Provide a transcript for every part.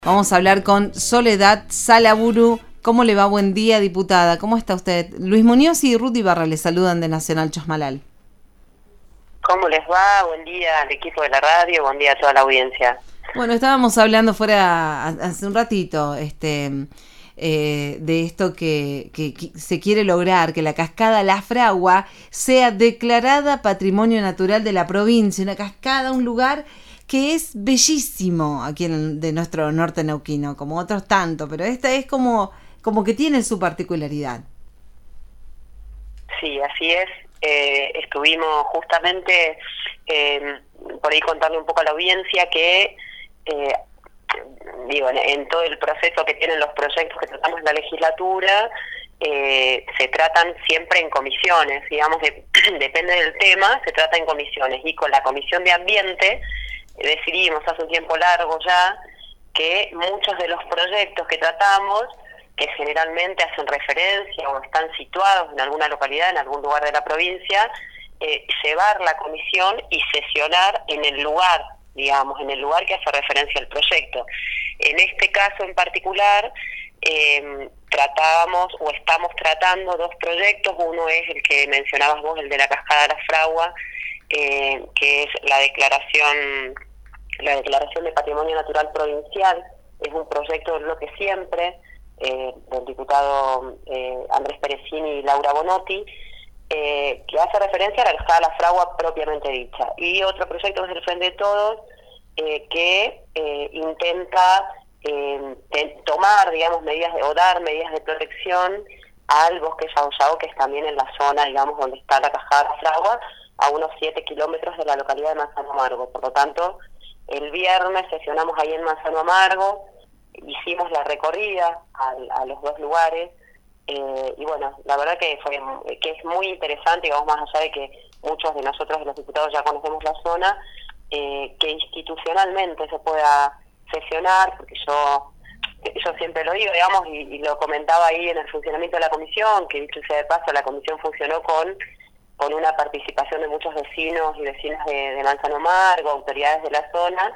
Vamos a hablar con Soledad Salaburu. ¿Cómo le va? Buen día, diputada. ¿Cómo está usted? Luis Muñoz y Ruth Ibarra le saludan de Nacional Chosmalal. ¿Cómo les va? Buen día al equipo de la radio, buen día a toda la audiencia. Bueno, estábamos hablando fuera hace un ratito de esto que se quiere lograr, que la cascada La Fragua sea declarada Patrimonio Natural de la provincia, una cascada, un lugar que es bellísimo aquí de nuestro norte neuquino, como otros tanto, pero esta es como que tiene su particularidad. Sí, así es. Estuvimos justamente por ahí contarle un poco a la audiencia que en todo el proceso que tienen los proyectos que tratamos en la legislatura, se tratan siempre en comisiones, digamos, depende del tema, se trata en comisiones, y con la Comisión de Ambiente decidimos hace un tiempo largo ya que muchos de los proyectos que tratamos, que generalmente hacen referencia o están situados en alguna localidad, en algún lugar de la provincia, llevar la comisión y sesionar en el lugar, digamos, en el lugar que hace referencia al proyecto. En este caso en particular, tratábamos o estamos tratando dos proyectos. Uno es el que mencionabas vos, el de la cascada La Fragua, que es la declaración de Patrimonio Natural Provincial. Es un proyecto del bloque Siempre, del diputado Andrés Perezini y Laura Bonotti, que hace referencia a la cascada La Fragua propiamente dicha. Y otro proyecto que es el Frente de Todos, que intenta tomar, digamos, dar medidas de protección al bosque Yauyao, que es también en la zona, digamos, donde está la cascada La Fragua, a unos 7 kilómetros de la localidad de Manzano Amargo. Por lo tanto, el viernes sesionamos ahí en Manzano Amargo, hicimos la recorrida a los dos lugares, y bueno, la verdad que es muy interesante, digamos, más allá de que muchos de nosotros, los diputados, ya conocemos la zona, que institucionalmente se pueda sesionar, porque yo siempre lo digo, digamos, y lo comentaba ahí en el funcionamiento de la comisión, que dicho sea de paso, la comisión funcionó con una participación de muchos vecinos y vecinas de Manzano Amargo, autoridades de la zona.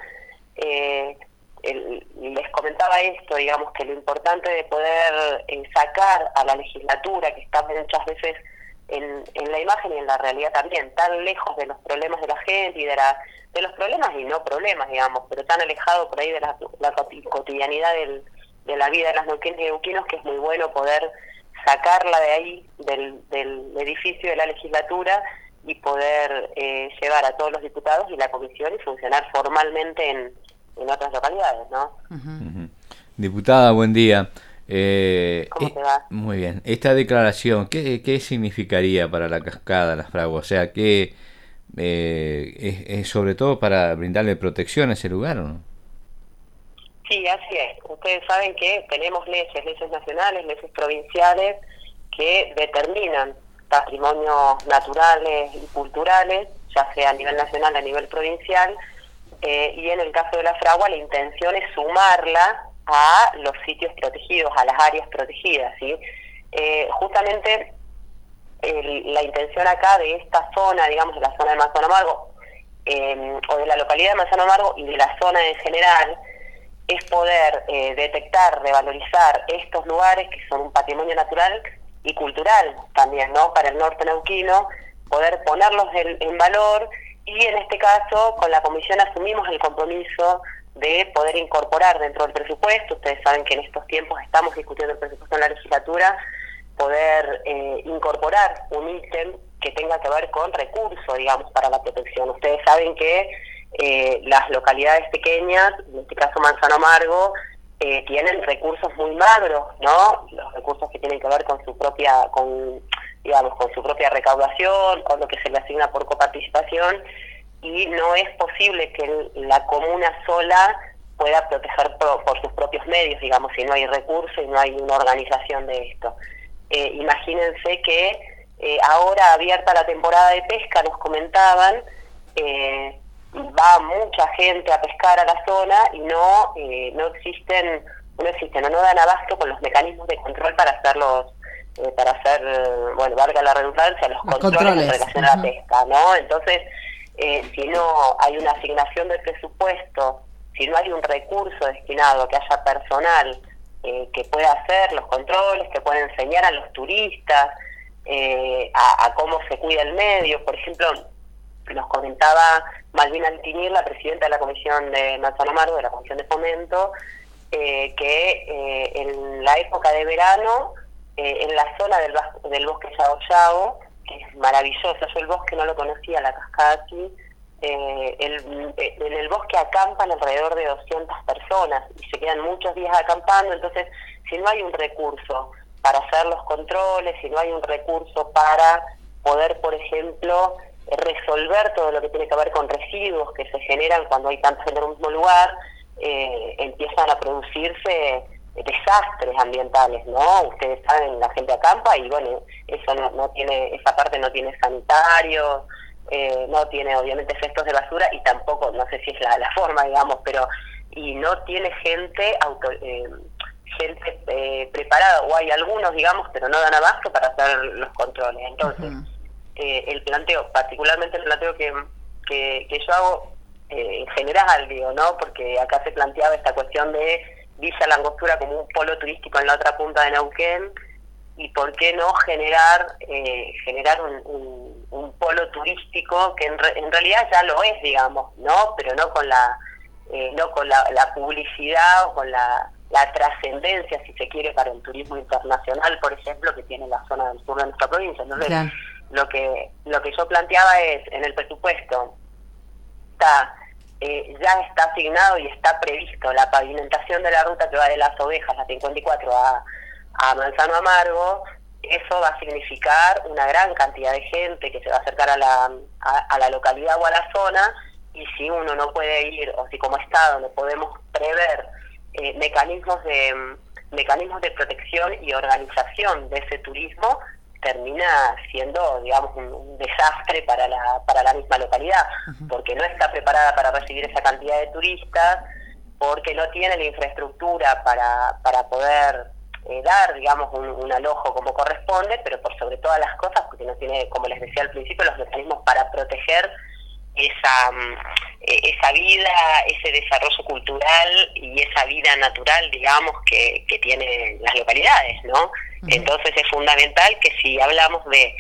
Les comentaba esto, digamos, que lo importante de poder sacar a la legislatura, que está muchas veces en la imagen y en la realidad también, tan lejos de los problemas de la gente y de los problemas y no problemas, digamos, pero tan alejado por ahí de la cotidianidad de la vida de las neuquinas y neuquinos, que es muy bueno poder sacarla de ahí, del edificio de la legislatura, y poder llevar a todos los diputados y la comisión y funcionar formalmente en otras localidades, ¿no? Uh-huh. Diputada, buen día. ¿Cómo te va? Muy bien. Esta declaración, ¿qué significaría para la cascada La Fragua? O sea, ¿qué es sobre todo para brindarle protección a ese lugar, o no? Sí, así es. Ustedes saben que tenemos leyes nacionales, leyes provinciales, que determinan patrimonios naturales y culturales, ya sea a nivel nacional, a nivel provincial, y en el caso de La Fragua la intención es sumarla a los sitios protegidos, a las áreas protegidas, ¿sí? Justamente la intención acá de esta zona, digamos, de la zona de Manzano Amargo, o de la localidad de Manzano Amargo y de la zona en general, es poder detectar, revalorizar estos lugares que son un patrimonio natural y cultural también, ¿no? Para el norte neuquino, poder ponerlos en valor, y en este caso con la comisión asumimos el compromiso de poder incorporar dentro del presupuesto. Ustedes saben que en estos tiempos estamos discutiendo el presupuesto en la legislatura, poder incorporar un ítem que tenga que ver con recursos, digamos, para la protección. Ustedes saben que las localidades pequeñas, en este caso Manzano Amargo, tienen recursos muy magros, ¿no? Los recursos que tienen que ver con su propia recaudación, con lo que se le asigna por coparticipación, y no es posible que la comuna sola pueda proteger por sus propios medios, digamos, si no hay recursos y no hay una organización de esto. Imagínense que ahora abierta la temporada de pesca, nos comentaban, va mucha gente a pescar a la zona y no dan abasto con los mecanismos de control para hacerlos, valga la redundancia, los controles en relación a la pesca, ¿no? Entonces, si no hay una asignación de presupuesto si no hay un recurso destinado a que haya personal que pueda hacer los controles, que pueda enseñar a los turistas a cómo se cuida el medio. Por ejemplo, nos comentaba Malvina Altinir, la presidenta de la Comisión de Manzano Amargo, de la Comisión de Fomento, que en la época de verano, en la zona del bosque Yao Yao, que es maravilloso, yo el bosque no lo conocía, la cascada aquí, en el bosque acampan alrededor de 200 personas y se quedan muchos días acampando. Entonces, si no hay un recurso para hacer los controles, si no hay un recurso para poder, por ejemplo, resolver todo lo que tiene que ver con residuos que se generan cuando hay tanta gente en un mismo lugar, empiezan a producirse desastres ambientales, ¿no? Ustedes saben, la gente acampa y bueno, eso no tiene, esa parte no tiene sanitarios, no tiene obviamente efectos de basura y tampoco, no sé si es la forma, digamos, pero y no tiene gente preparada, o hay algunos, digamos, pero no dan abasto para hacer los controles. Entonces, el planteo, particularmente el planteo que yo hago en general, digo, ¿no? Porque acá se planteaba esta cuestión de Villa La Angostura como un polo turístico en la otra punta de Neuquén, y por qué no generar un polo turístico que en realidad ya lo es, digamos, ¿no? Pero no con la publicidad o con la trascendencia, si se quiere, para el turismo internacional, por ejemplo, que tiene la zona del sur de nuestra provincia. Entonces, claro, lo que yo planteaba es, en el presupuesto ya está asignado y está previsto la pavimentación de la ruta que va de Las Ovejas, la 54, a Manzano Amargo. Eso va a significar una gran cantidad de gente que se va a acercar a la localidad o a la zona, y si uno no puede ir, o si como Estado no podemos prever mecanismos de protección y organización de ese turismo, termina siendo, digamos, un desastre para la misma localidad, porque no está preparada para recibir esa cantidad de turistas, porque no tiene la infraestructura para poder dar, digamos, un alojo como corresponde, pero por sobre todas las cosas, porque no tiene, como les decía al principio, los mecanismos para proteger esa vida, ese desarrollo cultural y esa vida natural, digamos, que tienen las localidades, ¿no? Entonces es fundamental que si hablamos de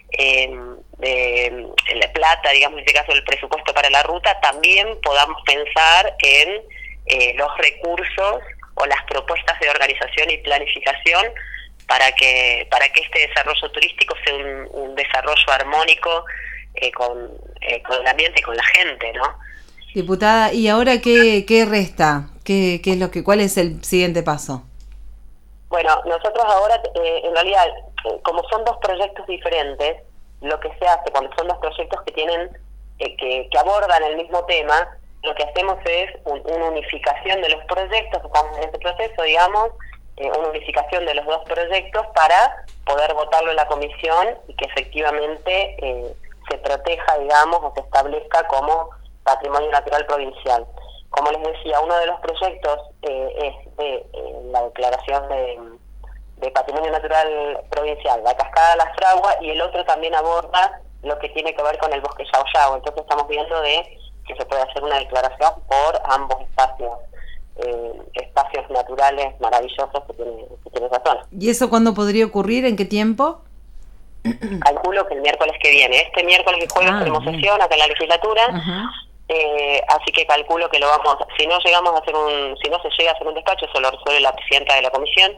la plata, digamos, en este caso el presupuesto para la ruta, también podamos pensar en los recursos o las propuestas de organización y planificación para que este desarrollo turístico sea un desarrollo armónico con el ambiente y con la gente, ¿no? Diputada, ¿y ahora qué resta? ¿Cuál es el siguiente paso? Bueno, nosotros ahora, en realidad, como son dos proyectos diferentes, lo que se hace cuando son dos proyectos que tienen que abordan el mismo tema, lo que hacemos es una unificación de los proyectos. Estamos en este proceso, digamos, una unificación de los dos proyectos para poder votarlo en la comisión y que efectivamente se proteja, digamos, o se establezca como patrimonio natural provincial. Como les decía, uno de los proyectos es de la declaración de patrimonio natural provincial, la cascada de la Fragua, y el otro también aborda lo que tiene que ver con el bosque Yao Yao. Entonces estamos viendo de que se puede hacer una declaración por ambos espacios naturales maravillosos que tiene esa zona. ¿Y eso cuándo podría ocurrir? ¿En qué tiempo? Calculo que el miércoles que viene. Este miércoles y jueves tenemos sesión acá en la legislatura. Así que calculo que lo vamos, si no se llega a hacer un despacho, eso lo resuelve la presidenta de la comisión,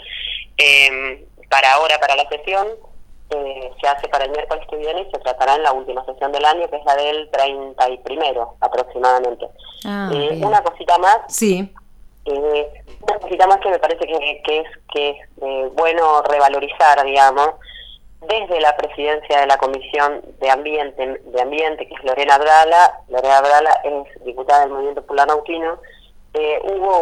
para la sesión, se hace para el miércoles que viene y se tratará en la última sesión del año, que es la del 31 aproximadamente. Una cosita más. Sí. Una cosita más que me parece que es bueno revalorizar, digamos, desde la presidencia de la Comisión de Ambiente, que es Lorena Abdala es diputada del Movimiento Popular Neuquino. Hubo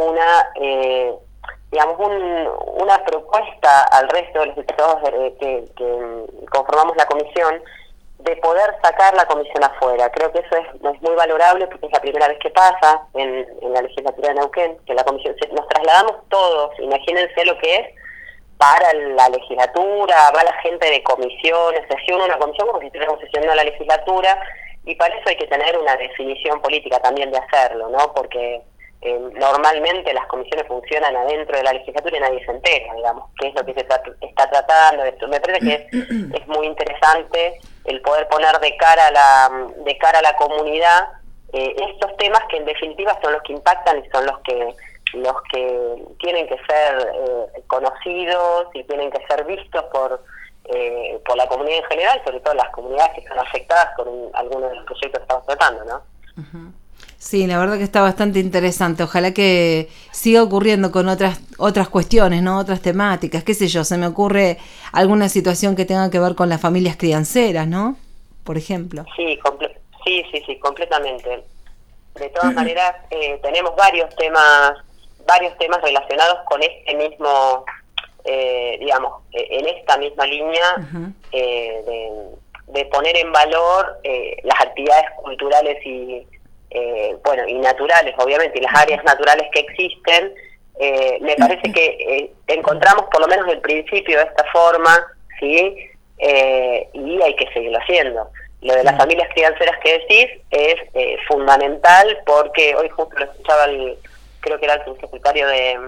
una propuesta al resto de los diputados que conformamos la comisión de poder sacar la comisión afuera. Creo que eso es muy valorable porque es la primera vez que pasa en la legislatura de Neuquén, que la comisión, nos trasladamos todos, imagínense lo que es para la legislatura, va la gente de comisiones, sesiona una comisión como si estuviéramos sesionando la legislatura, y para eso hay que tener una definición política también de hacerlo, ¿no? Porque normalmente las comisiones funcionan adentro de la legislatura y nadie se entera, digamos, qué es lo que se está tratando. Esto me parece que es muy interesante el poder poner de cara a la comunidad estos temas que en definitiva son los que impactan y son los que tienen que ser conocidos y tienen que ser vistos por la comunidad en general, sobre todo las comunidades que están afectadas con algunos de los proyectos que estamos tratando, ¿no? Uh-huh. Sí, la verdad que está bastante interesante. Ojalá que siga ocurriendo con otras cuestiones, ¿no? Otras temáticas, qué sé yo, se me ocurre alguna situación que tenga que ver con las familias crianceras, ¿no? Por ejemplo. Sí, completamente. De todas maneras, tenemos varios temas relacionados con este mismo, digamos, en esta misma línea, uh-huh, de poner en valor las actividades culturales y naturales, obviamente, y las áreas naturales que existen. Me parece que encontramos por lo menos el principio de esta forma, ¿sí? Y hay que seguirlo haciendo. Lo de las familias crianceras que decís es fundamental, porque hoy justo lo escuchaba creo que era al subsecretario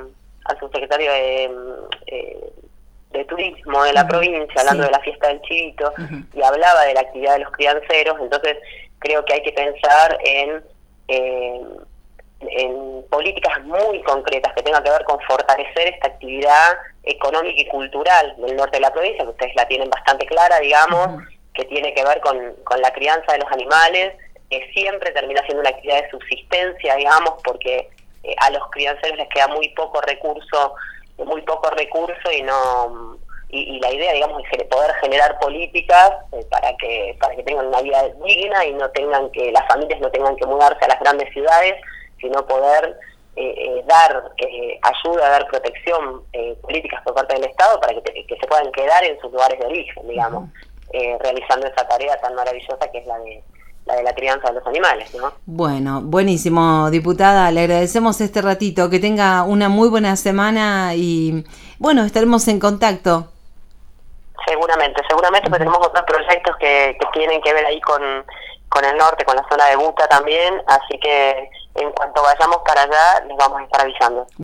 de turismo de la provincia, hablando de la fiesta del chivito, y hablaba de la actividad de los crianceros. Entonces creo que hay que pensar en políticas muy concretas que tengan que ver con fortalecer esta actividad económica y cultural del norte de la provincia, que ustedes la tienen bastante clara, digamos, que tiene que ver con la crianza de los animales, que siempre termina siendo una actividad de subsistencia, digamos, porque a los crianceros les queda muy poco recurso y la idea, digamos, es poder generar políticas para que tengan una vida digna y las familias no tengan que mudarse a las grandes ciudades, sino poder dar ayuda, dar protección, políticas por parte del Estado para que se puedan quedar en sus lugares de origen, digamos, realizando esa tarea tan maravillosa que es la de la crianza de los animales, ¿no? Bueno, buenísimo, diputada, le agradecemos este ratito, que tenga una muy buena semana y bueno, estaremos en contacto. Seguramente, pues tenemos otros proyectos que tienen que ver ahí con el norte, con la zona de Buta también, así que en cuanto vayamos para allá les vamos a estar avisando.